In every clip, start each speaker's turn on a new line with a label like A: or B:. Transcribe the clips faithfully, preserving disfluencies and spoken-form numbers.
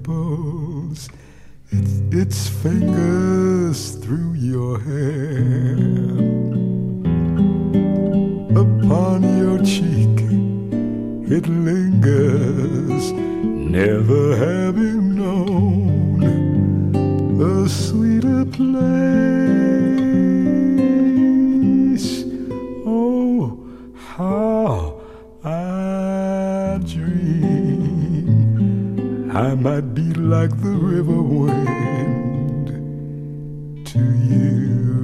A: ripples its, its fingers through your hair. Upon your cheek it lingers, never having known a sweeter place. Oh, how I dream I might be like the river wind to you.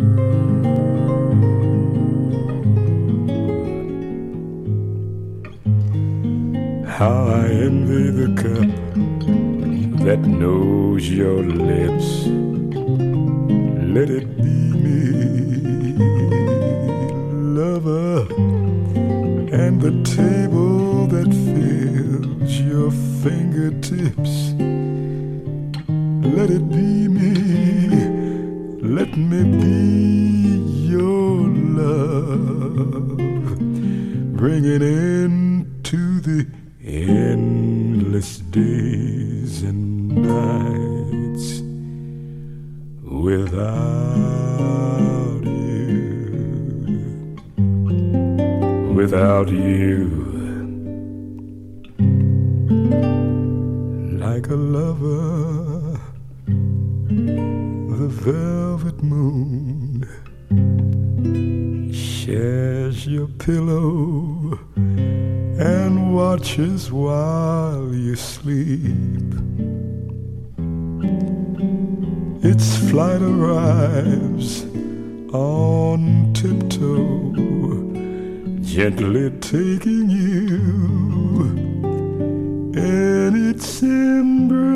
A: How I envy the cup that knows your lips. Let it be me, lover, and the table that fills your fingertips. Let it be me, let me be your love, bringing into the endless days and nights without you, without you, like a lover, the velvet moon shares your pillow and watches while you sleep. Its flight arrives on tiptoe, gently taking you in its embrace.